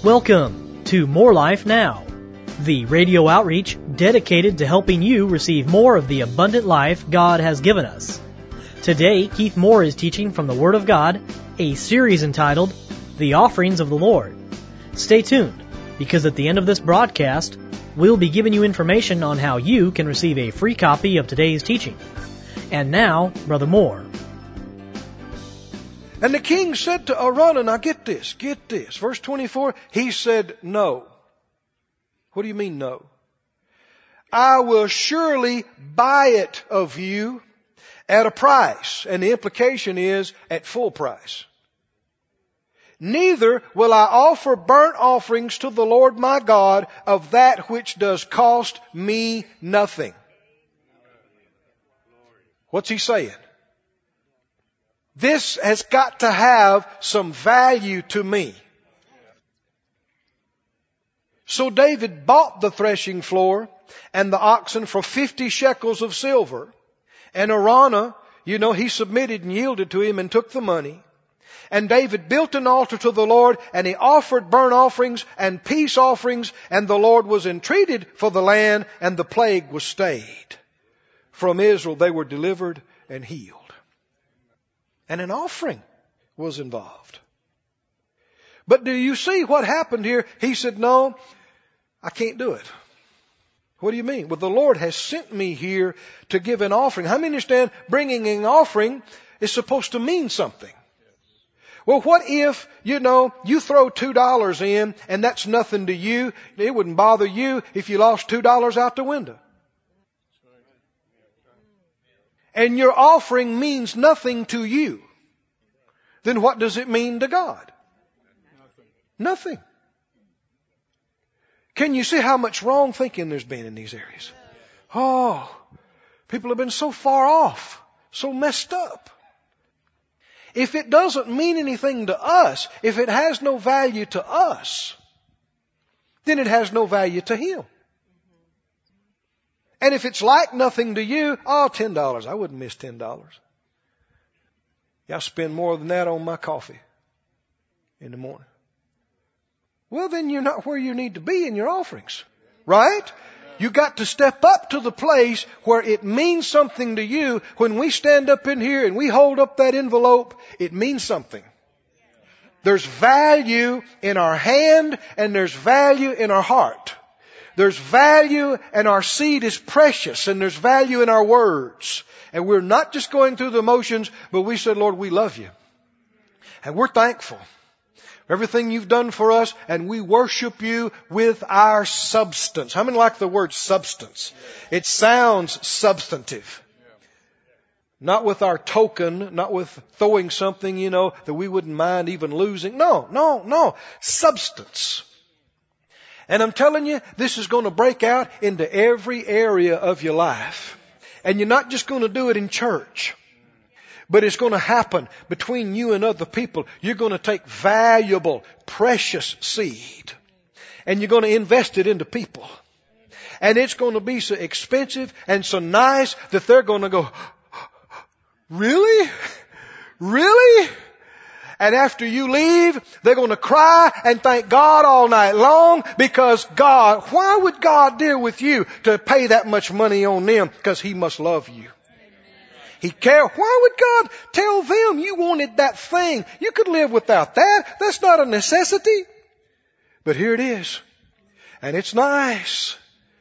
Welcome to More Life Now, the radio outreach dedicated to helping you receive more of the abundant life God has given us. Today, Keith Moore is teaching from the Word of God, a series entitled, The Offerings of the Lord. Stay tuned, because at the end of this broadcast, we'll be giving you information on how you can receive a free copy of today's teaching. And now, Brother Moore. And the king said to Araunah, now get this. Verse 24, he said, no. What do you mean no? I will surely buy it of you at a price. And the implication is at full price. Neither will I offer burnt offerings to the Lord my God of that which does cost me nothing. What's he saying? This has got to have some value to me. So David bought the threshing floor and the oxen for 50 shekels of silver. And Araunah, he submitted and yielded to him and took the money. And David built an altar to the Lord, and he offered burnt offerings and peace offerings, and the Lord was entreated for the land, and the plague was stayed. From Israel they were delivered and healed. And an offering was involved. But do you see what happened here? He said, no, I can't do it. What do you mean? Well, the Lord has sent me here to give an offering. How many understand bringing an offering is supposed to mean something? Well, what if, you throw $2 in and that's nothing to you? It wouldn't bother you if you lost $2 out the window. And your offering means nothing to you. Then what does it mean to God? Nothing. Can you see how much wrong thinking there's been in these areas? Oh, people have been so far off, so messed up. If it doesn't mean anything to us, if it has no value to us, then it has no value to Him. And if it's like nothing to you, $10. I wouldn't miss $10. Yeah, I spend more than that on my coffee in the morning. Well, then you're not where you need to be in your offerings, right? You got to step up to the place where it means something to you. When we stand up in here and we hold up that envelope, it means something. There's value in our hand and there's value in our heart. There's value and our seed is precious and there's value in our words. And we're not just going through the motions, but we said, Lord, we love you. And we're thankful for everything you've done for us, and we worship you with our substance. How many like the word substance? It sounds substantive. Not with our token, not with throwing something, that we wouldn't mind even losing. No. Substance. And I'm telling you, this is going to break out into every area of your life. And you're not just going to do it in church, but it's going to happen between you and other people. You're going to take valuable, precious seed, and you're going to invest it into people. And it's going to be so expensive and so nice that they're going to go, really? Really? And after you leave, they're going to cry and thank God all night long because God, why would God deal with you to pay that much money on them? Because He must love you. He cares. Why would God tell them you wanted that thing? You could live without that. That's not a necessity. But here it is. And it's nice.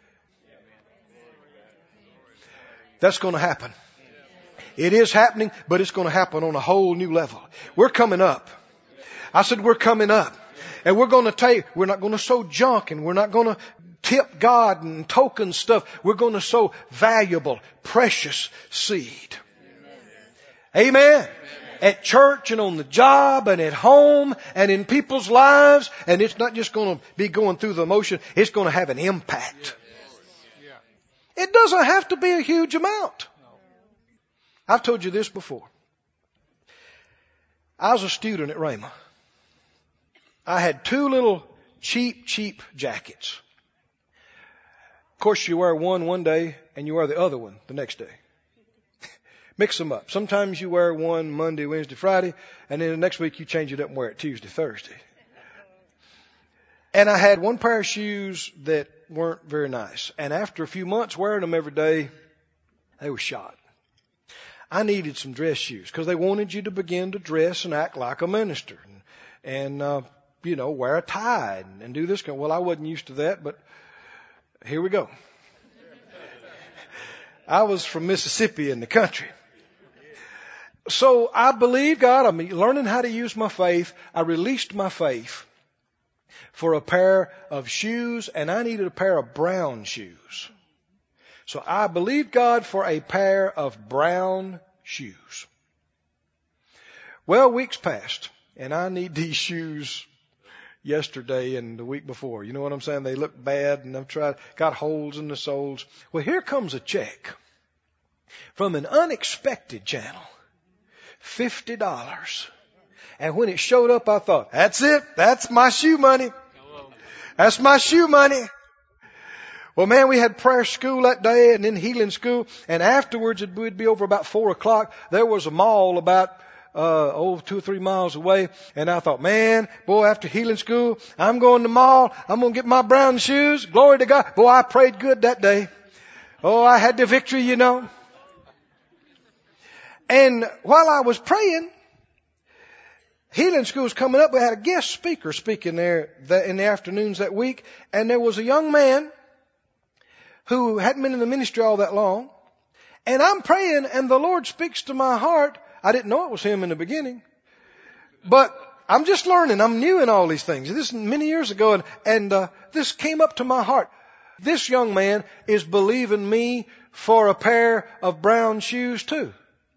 That's going to happen. It is happening, but it's going to happen on a whole new level. We're coming up. I said we're coming up. And we're not going to sow junk and we're not going to tip God and token stuff. We're going to sow valuable, precious seed. Amen. At church and on the job and at home and in people's lives. And it's not just going to be going through the motion. It's going to have an impact. It doesn't have to be a huge amount. I've told you this before. I was a student at Rhema. I had 2 little cheap jackets. Of course, you wear one day and you wear the other one the next day. Mix them up. Sometimes you wear one Monday, Wednesday, Friday, and then the next week you change it up and wear it Tuesday, Thursday. And I had one pair of shoes that weren't very nice. And after a few months wearing them every day, they were shot. I needed some dress shoes because they wanted you to begin to dress and act like a minister and wear a tie and do this. Well, I wasn't used to that, but here we go. I was from Mississippi in the country. So I believe God. I'm learning how to use my faith. I released my faith for a pair of shoes, and I needed a pair of brown shoes. So I believed God for a pair of brown shoes. Well, weeks passed, and I need these shoes yesterday and the week before. You know what I'm saying? They look bad, and got holes in the soles. Well, here comes a check from an unexpected channel. $50. And when it showed up, I thought, that's it. That's my shoe money. That's my shoe money. Well, man, we had prayer school that day and then healing school. And afterwards, it would be over about 4:00. There was a mall about 2 or 3 miles away. And I thought, man, boy, after healing school, I'm going to the mall. I'm going to get my brown shoes. Glory to God. Boy, I prayed good that day. Oh, I had the victory, you know. And while I was praying, healing school was coming up. We had a guest speaker speaking there in the afternoons that week. And there was a young man who hadn't been in the ministry all that long. And I'm praying and the Lord speaks to my heart. I didn't know it was him in the beginning. But I'm just learning. I'm new in all these things. This is many years ago. And this came up to my heart. This young man is believing me for a pair of brown shoes too.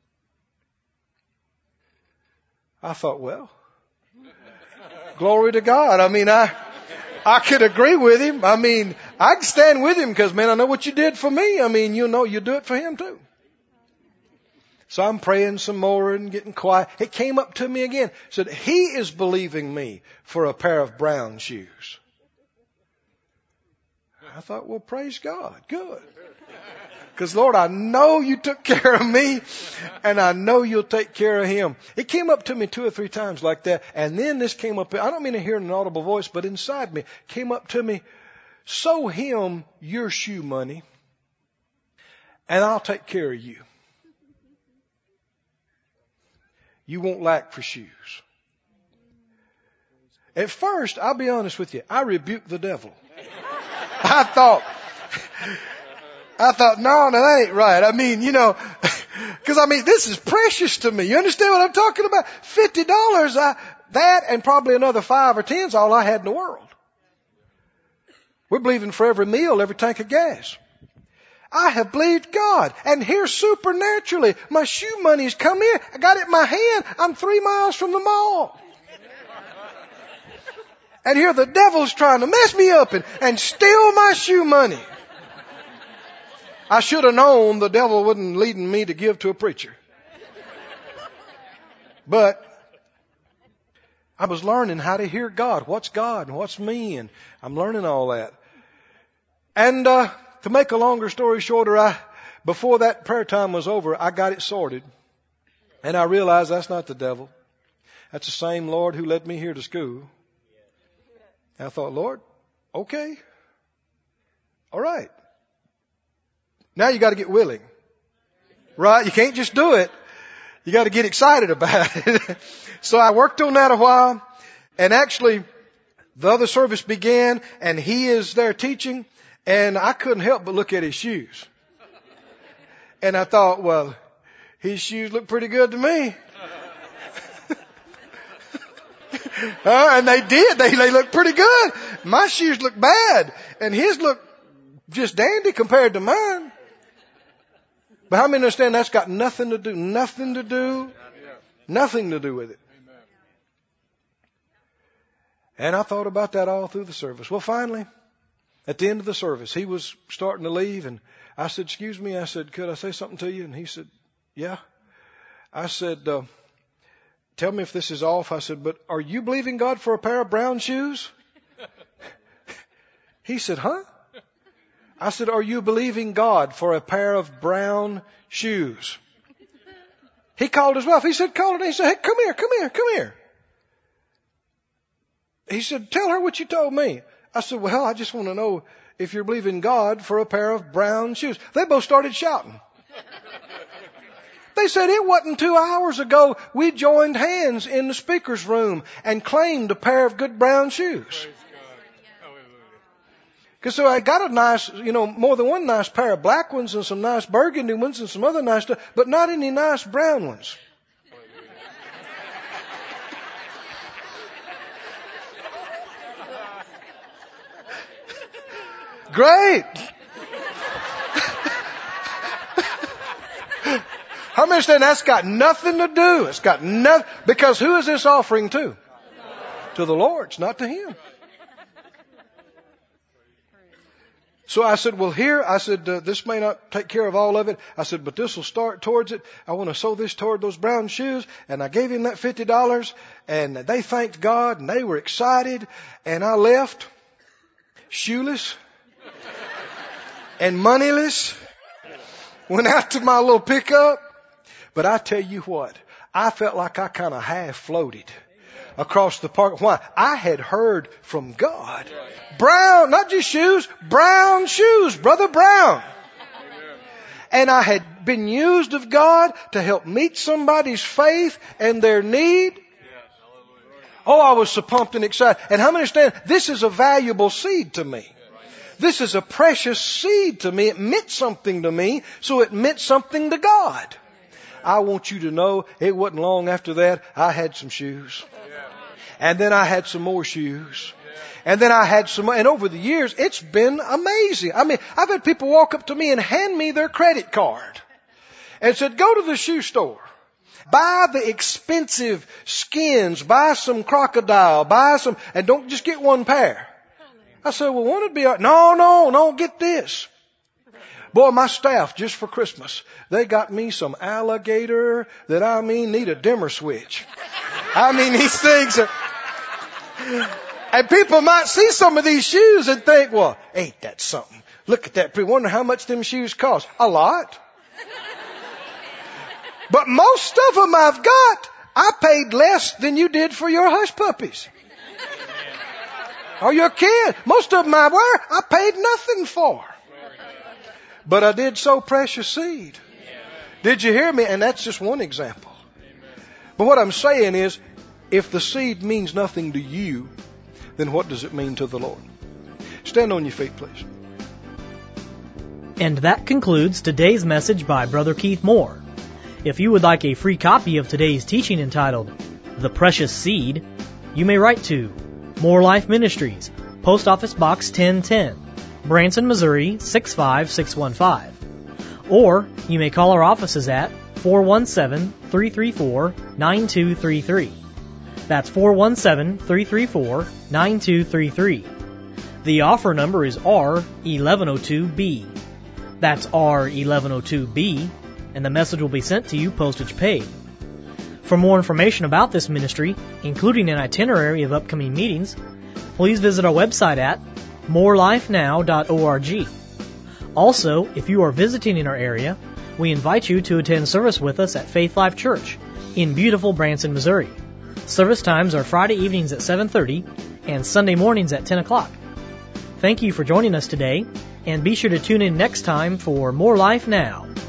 I thought, well, glory to God. I mean, I could agree with him. I mean, I can stand with him because, man, I know what you did for me. I mean, you do it for him too. So I'm praying some more and getting quiet. It came up to me again. Said, he is believing me for a pair of brown shoes. I thought, well, praise God. Good. Because, Lord, I know you took care of me and I know you'll take care of him. It came up to me 2 or 3 times like that. And then this came up. I don't mean to hear an audible voice, but inside me came up to me. Sow him your shoe money and I'll take care of you. You won't lack for shoes. At first, I'll be honest with you, I rebuked the devil. I thought, no, that ain't right. I mean, because this is precious to me. You understand what I'm talking about? $50, that and probably another 5 or 10 is all I had in the world. We're believing for every meal, every tank of gas. I have believed God. And here supernaturally, my shoe money's come in. I got it in my hand. I'm 3 miles from the mall. And here the devil's trying to mess me up and steal my shoe money. I should have known the devil wasn't leading me to give to a preacher. But I was learning how to hear God. What's God and what's me? And I'm learning all that. And to make a longer story shorter, before that prayer time was over, I got it sorted. And I realized that's not the devil. That's the same Lord who led me here to school. And I thought, Lord, okay. All right. Now you got to get willing. Right? You can't just do it. You got to get excited about it. So I worked on that a while. And actually, the other service began and he is there teaching. And I couldn't help but look at his shoes. And I thought, well, his shoes look pretty good to me. And they did. They looked pretty good. My shoes look bad. And his look just dandy compared to mine. But how many understand that's got nothing to do with it? And I thought about that all through the service. Well, finally, at the end of the service, he was starting to leave and I said, excuse me. I said, could I say something to you? And he said, yeah. I said, tell me if this is off. I said, but are you believing God for a pair of brown shoes? He said, huh? I said, are you believing God for a pair of brown shoes? He called his wife. He said, call her. He said, hey, come here. He said, tell her what you told me. I said, well, I just want to know if you're believing God for a pair of brown shoes. They both started shouting. They said, it wasn't 2 hours ago we joined hands in the speaker's room and claimed a pair of good brown shoes. Because so I got a nice, more than one nice pair of black ones and some nice burgundy ones and some other nice stuff, but not any nice brown ones. Great. How many understand that's got nothing to do? It's got nothing, because who is this offering to? To the Lord. It's not to Him. So I said, well, this may not take care of all of it. I said, but this will start towards it. I want to sow this toward those brown shoes. And I gave him that $50, and they thanked God, and they were excited. And I left shoeless and moneyless. Went out to my little pickup. But I tell you what, I felt like I kind of half floated across the park. Why? I had heard from God. Brown, not just shoes, brown shoes, Brother Brown. And I had been used of God to help meet somebody's faith and their need. Oh, I was so pumped and excited. And how many understand this is a valuable seed to me? This is a precious seed to me. It meant something to me, so it meant something to God. I want you to know it wasn't long after that I had some shoes. And then I had some more shoes. And then I had some, and over the years, it's been amazing. I mean, I've had people walk up to me and hand me their credit card and said, go to the shoe store. Buy the expensive skins, buy some crocodile, buy some, and don't just get one pair. I said, well, one would be, no, get this. Boy, my staff, just for Christmas, they got me some alligator that need a dimmer switch. These things are, and people might see some of these shoes and think, well, ain't that something? Look at that. Wonder how much them shoes cost. A lot. But most of them I've got, I paid less than you did for your hush puppies. Or your kid. Most of them I wear, I paid nothing for. But I did sow precious seed. Did you hear me? And that's just one example. But what I'm saying is, if the seed means nothing to you, then what does it mean to the Lord? Stand on your feet, please. And that concludes today's message by Brother Keith Moore. If you would like a free copy of today's teaching entitled, The Precious Seed, you may write to More Life Ministries, Post Office Box 1010, Branson, Missouri 65615. Or you may call our offices at 417-334-9233. That's 417-334-9233. The offer number is R1102B. That's R1102B, and the message will be sent to you postage paid. For more information about this ministry, including an itinerary of upcoming meetings, please visit our website at morelifenow.org. Also, if you are visiting in our area, we invite you to attend service with us at Faith Life Church in beautiful Branson, Missouri. Service times are Friday evenings at 7:30 and Sunday mornings at 10 o'clock. Thank you for joining us today, and be sure to tune in next time for More Life Now.